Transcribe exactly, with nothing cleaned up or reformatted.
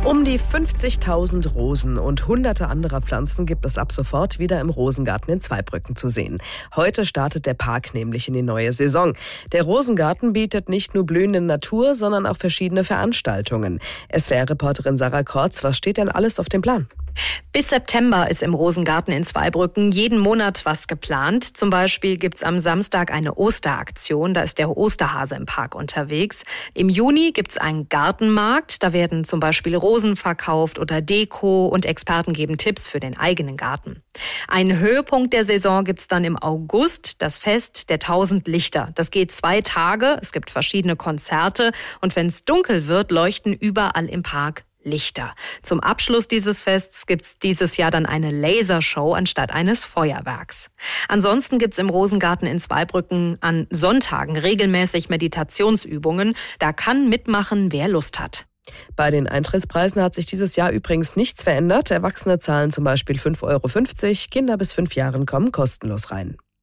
Um die fünfzigtausend Rosen und hunderte anderer Pflanzen gibt es ab sofort wieder im Rosengarten in Zweibrücken zu sehen. Heute startet der Park nämlich in die neue Saison. Der Rosengarten bietet nicht nur blühende Natur, sondern auch verschiedene Veranstaltungen. S W R-Reporterin Sarah Kortz, was steht denn alles auf dem Plan? Bis September ist im Rosengarten in Zweibrücken jeden Monat was geplant. Zum Beispiel gibt's am Samstag eine Osteraktion. Da ist der Osterhase im Park unterwegs. Im Juni gibt's einen Gartenmarkt. Da werden zum Beispiel Rosen verkauft oder Deko und Experten geben Tipps für den eigenen Garten. Einen Höhepunkt der Saison gibt's dann im August, das Fest der tausend Lichter. Das geht zwei Tage. Es gibt verschiedene Konzerte. Und wenn es dunkel wird, leuchten überall im Park Lichter. Zum Abschluss dieses Fests gibt's dieses Jahr dann eine Lasershow anstatt eines Feuerwerks. Ansonsten gibt's im Rosengarten in Zweibrücken an Sonntagen regelmäßig Meditationsübungen. Da kann mitmachen, wer Lust hat. Bei den Eintrittspreisen hat sich dieses Jahr übrigens nichts verändert. Erwachsene zahlen zum Beispiel fünf Euro fünfzig, Kinder bis fünf Jahren kommen kostenlos rein.